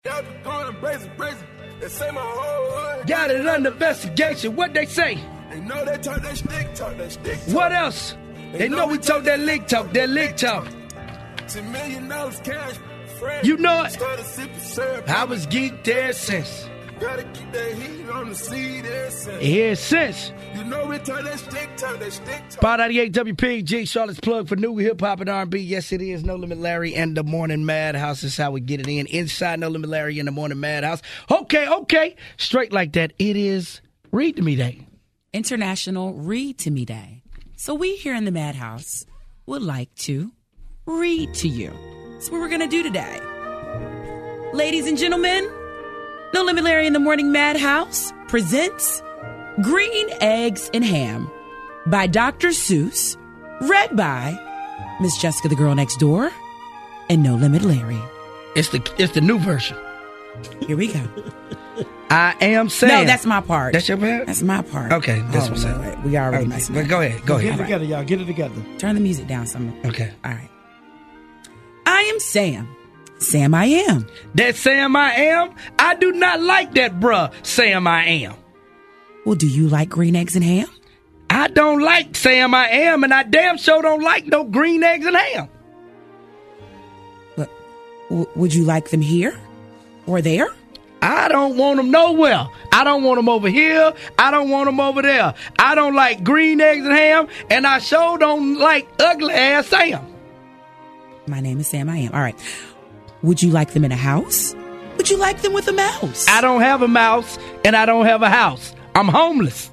Got it under investigation. What they say? They know they talk that stick talk, that stick talk. What else? They know we talk that lick talk, that lick talk. $10 million cash. You know it. Started sipping syrup. I was geeked there since. Gotta keep that heat on the seed there since. Here since. You know we talk that stick talk, that stick talk. Pod 98 WPG, Charlotte's plug for new hip-hop and R&B. Yes, it is No Limit Larry and the Morning Madhouse. This is how we get it in. Inside No Limit Larry and the Morning Madhouse. Okay. Straight like that. It is Read to Me Day. International Read to Me Day. So we here in the Madhouse would like to read to you. That's what we're going to do today. Ladies and gentlemen, No Limit Larry in the Morning Madhouse presents Green Eggs and Ham by Dr. Seuss, read by Miss Jessica the Girl Next Door and No Limit Larry. It's the new version. Here we go. I am Sam. No, that's my part. That's your part? That's my part. Okay, that's what's up. Wait, we already messed But go ahead. Get it together, y'all. Get it together. Turn the music down some. Okay. All right. I am Sam. Sam I am. That Sam I am? I do not like that, bruh. Sam I am. Well, do you like green eggs and ham? I don't like Sam I am, and I damn sure don't like no green eggs and ham. But, would you like them here or there? I don't want them nowhere. I don't want them over here. I don't want them over there. I don't like green eggs and ham, and I sure don't like ugly ass Sam. My name is Sam I am. All right. Would you like them in a house? Would you like them with a mouse? I don't have a mouse, and I don't have a house. I'm homeless.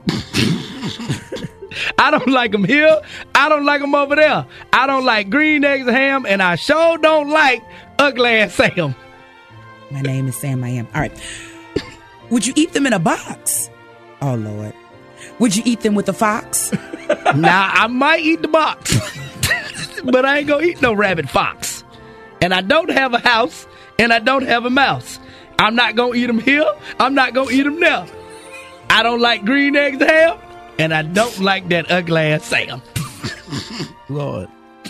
I don't like them here. I don't like them over there. I don't like green eggs and ham, and I sure don't like ugly ass Sam. My name is Sam I am. All right. Would you eat them in a box? Oh, Lord. Would you eat them with a fox? Now, I might eat the box, but I ain't gonna eat no rabbit fox. And I don't have a house, and I don't have a mouse. I'm not gonna eat them here. I'm not gonna eat them there. I don't like green eggs and ham, and I don't like that ugly ass Sam. Lord.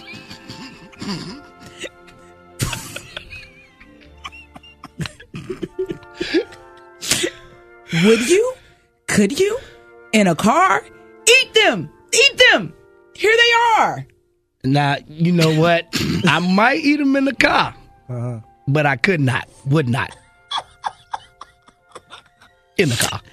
Would you? Could you? In a car? Eat them! Eat them! Here they are! Now, you know what? I might eat them in the car, but I would not. In the car.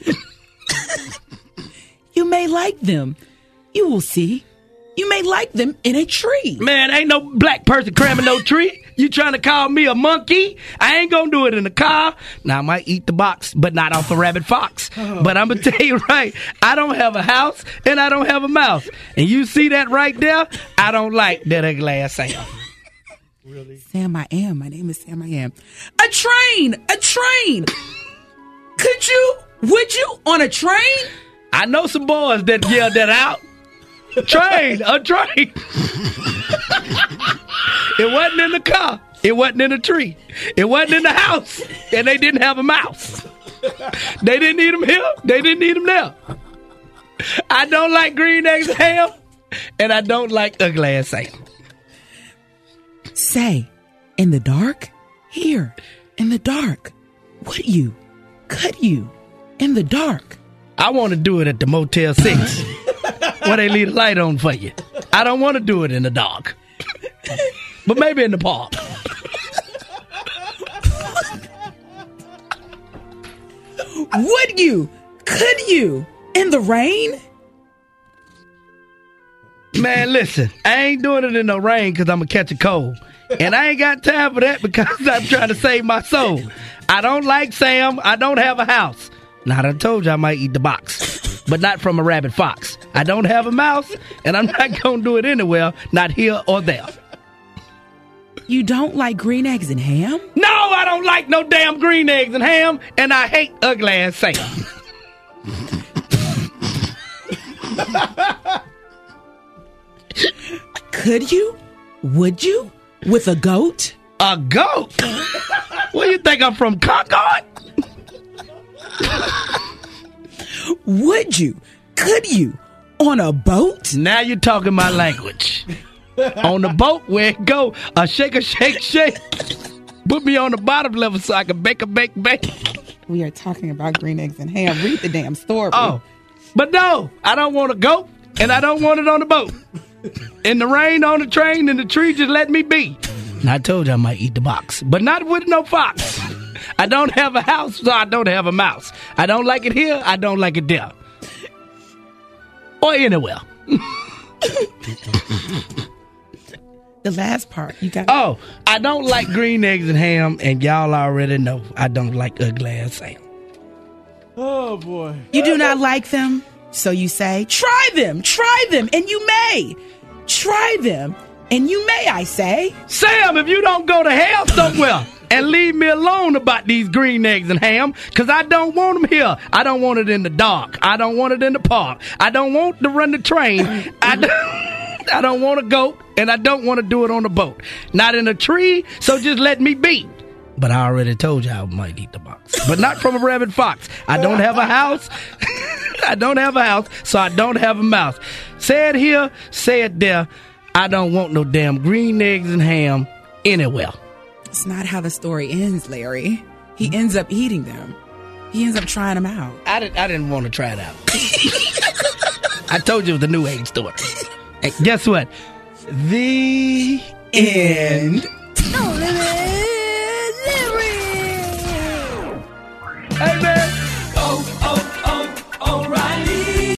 You may like them. You will see. You may like them in a tree. Man, ain't no black person cramming no tree. You trying to call me a monkey? I ain't gonna do it in the car. Now, I might eat the box, but not off a rabbit fox. But I'm gonna tell you right, I don't have a house, and I don't have a mouse. And you see that right there? I don't like that ugly ass Sam. Really? Sam I am. My name is Sam I am. A train! A train! Could you? Would you? On a train? I know some boys that yelled that out. Train, a train. It wasn't in the car. It wasn't in the tree. It wasn't in the house. And they didn't have a mouse. They didn't eat them here. They didn't eat them there. I don't like green eggs and ham, and I don't like ugly ass Sam. Say, in the dark? Here, in the dark. Would you? Could you? In the dark. I want to do it at the Motel 6 where they leave the light on for you. I don't want to do it in the dark. But maybe in the park. Would you? Could you? In the rain? Man, listen, I ain't doing it in the rain because I'm going to catch a cold. And I ain't got time for that because I'm trying to save my soul. I don't like Sam. I don't have a house. Now, I done told you I might eat the box, but not from a rabbit fox. I don't have a mouse, and I'm not going to do it anywhere, not here or there. You don't like green eggs and ham? No, I don't like no damn green eggs and ham, and I hate ugly ass Sam. Could you? Would you? With a goat? A goat? What do you think, I'm from Concord? Would you? Could you? On a boat? Now you're talking my language. On the boat where it go, a shake, Put me on the bottom level so I can bake. We are talking about green eggs and ham. Read the damn story. Oh, but no, I don't want a goat, and I don't want it on the boat. In the rain, on the train, and the tree just let me be. And I told you I might eat the box, but not with no fox. I don't have a house, so I don't have a mouse. I don't like it here, I don't like it there. Or anywhere. The last part. You got. Oh, I don't like green eggs and ham, and y'all already know I don't like ugly ass Sam. Oh, boy. You do not like them, so you say, try them, and you may. Try them, and you may, I say. Sam, if you don't go to hell somewhere and leave me alone about these green eggs and ham, because I don't want them here. I don't want it in the dark. I don't want it in the park. I don't want to run the train. I don't want to goat, and I don't want to do it on the boat. Not in a tree, so just let me be. But I already told you I might eat the box. But not from a rabid fox. I don't have a house. I don't have a house, so I don't have a mouse. Say it here, say it there. I don't want no damn green eggs and ham anywhere. It's not how the story ends, Larry. He ends up eating them. He ends up trying them out. I didn't want to try it out. I told you it was the New Age story. And guess what? The end. No limit.